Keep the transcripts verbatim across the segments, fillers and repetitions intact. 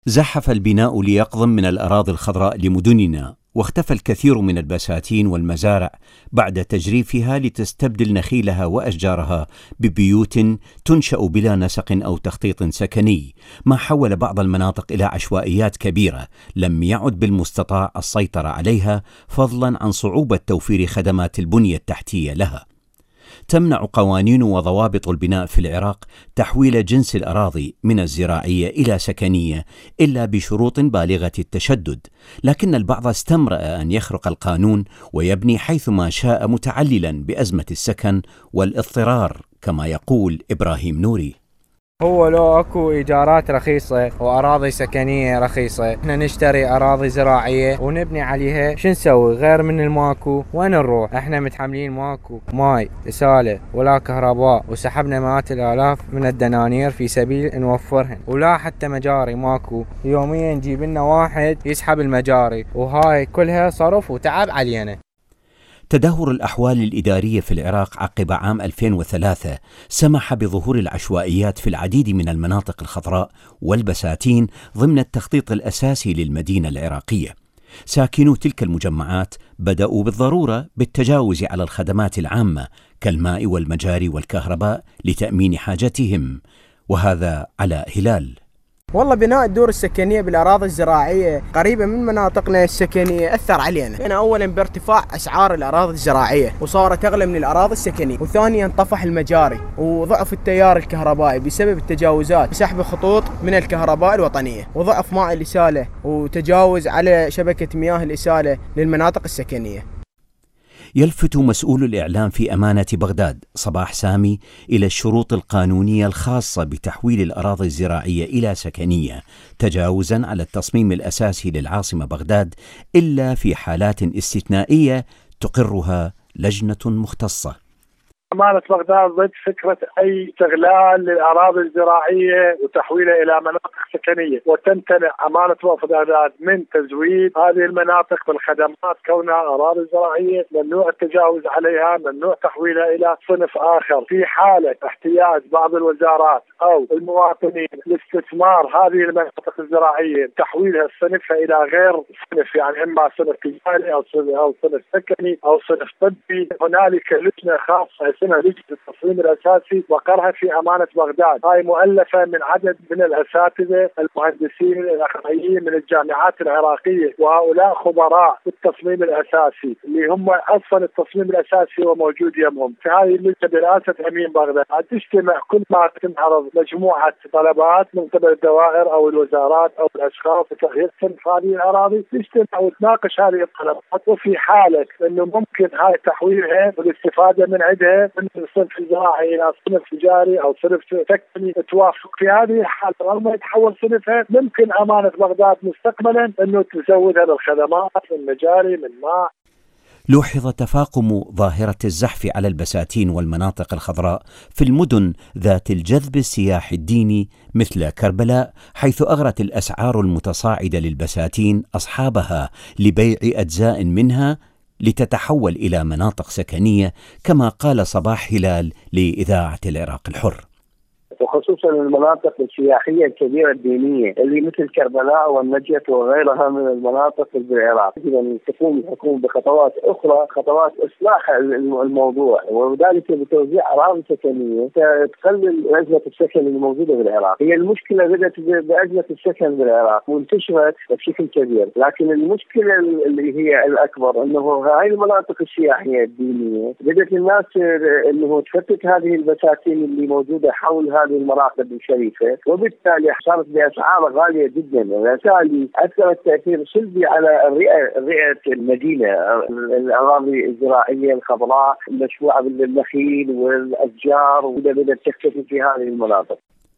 زحف البناء ليقضم من الأراضي الخضراء لمدننا، واختفى الكثير من البساتين والمزارع بعد تجريفها لتستبدل نخيلها وأشجارها ببيوت تنشأ بلا نسق أو تخطيط سكني، ما حول بعض المناطق إلى عشوائيات كبيرة لم يعد بالمستطاع السيطرة عليها، فضلا عن صعوبة توفير خدمات البنية التحتية لها. تمنع قوانين وضوابط البناء في العراق تحويل جنس الأراضي من الزراعية إلى سكنية إلا بشروط بالغة التشدد، لكن البعض استمرأ أن يخرق القانون ويبني حيثما شاء متعللا بأزمة السكن والاضطرار، كما يقول إبراهيم نوري. هو لو اكو ايجارات رخيصة واراضي سكنية رخيصة، احنا نشتري اراضي زراعية ونبني عليها، شو نسوي غير من الماكو؟ وين نروح؟ احنا متحملين ماكو ماي اسالة ولا كهرباء، وسحبنا مئات الالاف من الدنانير في سبيل نوفرهن، ولا حتى مجاري ماكو، يوميا نجيب لنا واحد يسحب المجاري، وهاي كلها صرف وتعب علينا. تدهور الأحوال الإدارية في العراق عقب عام ألفين وثلاثة سمح بظهور العشوائيات في العديد من المناطق الخضراء والبساتين ضمن التخطيط الأساسي للمدينة العراقية. ساكنو تلك المجمعات بدأوا بالضرورة بالتجاوز على الخدمات العامة كالماء والمجاري والكهرباء لتأمين حاجتهم، وهذا على هلال. والله بناء الدور السكنية بالأراضي الزراعية قريبة من مناطقنا السكنية أثر علينا. أنا أولا بارتفاع أسعار الأراضي الزراعية وصارت أغلى من الأراضي السكنية، وثانيا طفح المجاري وضعف التيار الكهربائي بسبب التجاوزات بسحب خطوط من الكهرباء الوطنية، وضعف ماء الإسالة وتجاوز على شبكة مياه الإسالة للمناطق السكنية. يلفت مسؤول الإعلام في أمانة بغداد صباح سامي إلى الشروط القانونية الخاصة بتحويل الأراضي الزراعية إلى سكنية، تجاوزا على التصميم الأساسي للعاصمة بغداد إلا في حالات استثنائية تقرها لجنة مختصة. أمانة بغداد ضد فكرة أي استغلال للأراضي الزراعية وتحويلها إلى مناطق سكنية، وتمتنع أمانة بغداد من تزويد هذه المناطق بالخدمات كونها أراضي زراعية، ممنوع التجاوز عليها، ممنوع تحويلها إلى صنف آخر. في حالة احتياج بعض الوزارات أو المواطنين لاستثمار هذه المناطق الزراعية تحويلها صنفها إلى غير صنف، يعني إما صنف تجاري أو صنف أو صنف سكني أو صنف طبي، هنالك لجنة خاصة اسمها لجنة التصميم الأساسي وقرها في أمانة بغداد. هاي مؤلفة من عدد من الأساتذة المهندسين الأخرين من الجامعات العراقية، وهؤلاء خبراء في التصميم الأساسي اللي هم أصلا التصميم الأساسي وموجود يمهم. في هذه اللجنة برئاسة أمين بغداد تجتمع كل ما تنعرض مجموعة طلبات من قبل الدوائر أو الوزارات أو الأشخاص لتغيير صنف هذه الأراضي، تجتمع وتناقش هذه الطلبات، وفي حالة أنه ممكن هاي تحويلها والاستفادة من عندها من صنف زراعي إلى صنف تجاري أو صنف سكني توافق، في هذه الحالة لما يتحول صنفها ممكن أمانة بغداد مستقبلا أنه تزودها بالخدمات من مجاري من ماء. لوحظ تفاقم ظاهرة الزحف على البساتين والمناطق الخضراء في المدن ذات الجذب السياحي الديني مثل كربلاء، حيث أغرت الأسعار المتصاعدة للبساتين أصحابها لبيع أجزاء منها لتتحول إلى مناطق سكنية، كما قال صباح هلال لإذاعة العراق الحر. وخصوصا المناطق السياحية الكبيرة الدينية اللي مثل كربلاء والنجف وغيرها من المناطق في العراق، إذا تقوم الحكومة بخطوات أخرى، خطوات إصلاح الموضوع، وذلك بتوزيع أراضي سكنية تقلل أزمة السكن الموجودة بالعراق. هي المشكلة بدأت بأزمة السكن بالعراق وانتشرت بشكل كبير، لكن المشكلة اللي هي الأكبر أنه هاي المناطق السياحية الدينية بدأت الناس أنه تفتت هذه البساتين اللي موجودة حول هذه المراقد الشريفة، وبالتالي صارت بأسعار غالية جدا، وبالتالي أثرت تأثير سلبي على الرئة رئة المدينة. الأراضي الزراعية الخضراء المشروعة بالنخيل والأشجار وبدأت تختفي في هذه المناطق.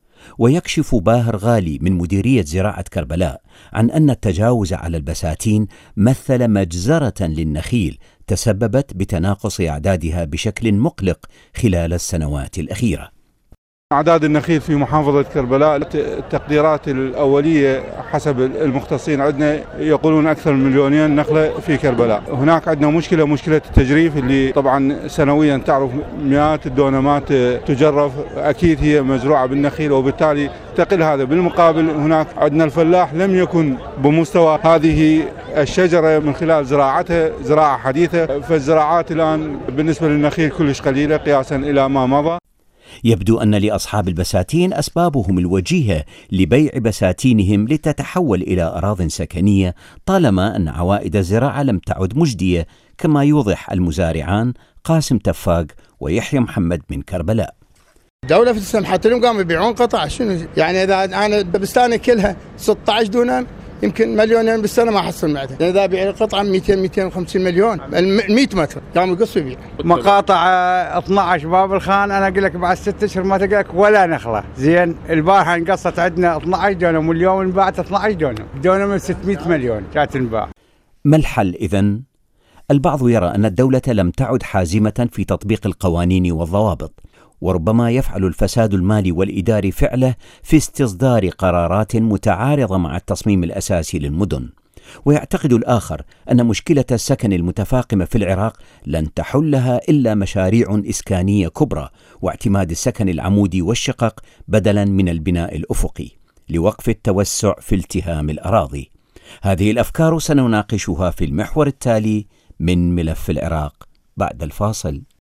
ويكشف باهر غالي من مديرية زراعة كربلاء عن أن التجاوز على البساتين مثل مجزرة للنخيل تسببت بتناقص أعدادها بشكل مقلق خلال السنوات الأخيرة. أعداد النخيل في محافظة كربلاء التقديرات الأولية حسب المختصين عندنا يقولون أكثر من مليونين نخلة في كربلاء. هناك عندنا مشكلة مشكلة التجريف اللي طبعا سنويا تعرف مئات الدونمات تجرف، أكيد هي مزروعة بالنخيل وبالتالي تقل هذا. بالمقابل هناك عندنا الفلاح لم يكن بمستوى هذه الشجرة من خلال زراعتها زراعة حديثة، فالزراعات الآن بالنسبة للنخيل كلش قليلة قياسا إلى ما مضى. يبدو أن لأصحاب البساتين أسبابهم الوجيهة لبيع بساتينهم لتتحول إلى أراضٍ سكنية، طالما أن عوائد الزراعة لم تعد مجدية، كما يوضح المزارعان قاسم تفاق ويحيى محمد من كربلاء. الدولة في السمحات لهم قاموا يبيعون قطع، شنو يعني إذا أنا بستاني كلها ستة عشر دونم يمكن مليونين بالسنة ما أحصل معدها، يعني إذا بيع القطعة مئتين مئتين وخمسين مليون مئة متر قاموا يقصوا يبيع. مقاطع اثني عشر باب الخان أنا أقول لك بعد ست أشهر ما تلقى لك ولا نخلة. زين البارحة انقصت عندنا اثني عشر دونم واليوم انباعت اثني عشر دونم، دونم ستمئة مليون كانت تنباع. ما الحل إذن؟ البعض يرى أن الدولة لم تعد حازمة في تطبيق القوانين والضوابط، وربما يفعل الفساد المالي والإداري فعله في استصدار قرارات متعارضة مع التصميم الأساسي للمدن. ويعتقد الآخر أن مشكلة السكن المتفاقمة في العراق لن تحلها إلا مشاريع إسكانية كبرى واعتماد السكن العمودي والشقق بدلا من البناء الأفقي لوقف التوسع في التهام الأراضي. هذه الأفكار سنناقشها في المحور التالي من ملف العراق بعد الفاصل.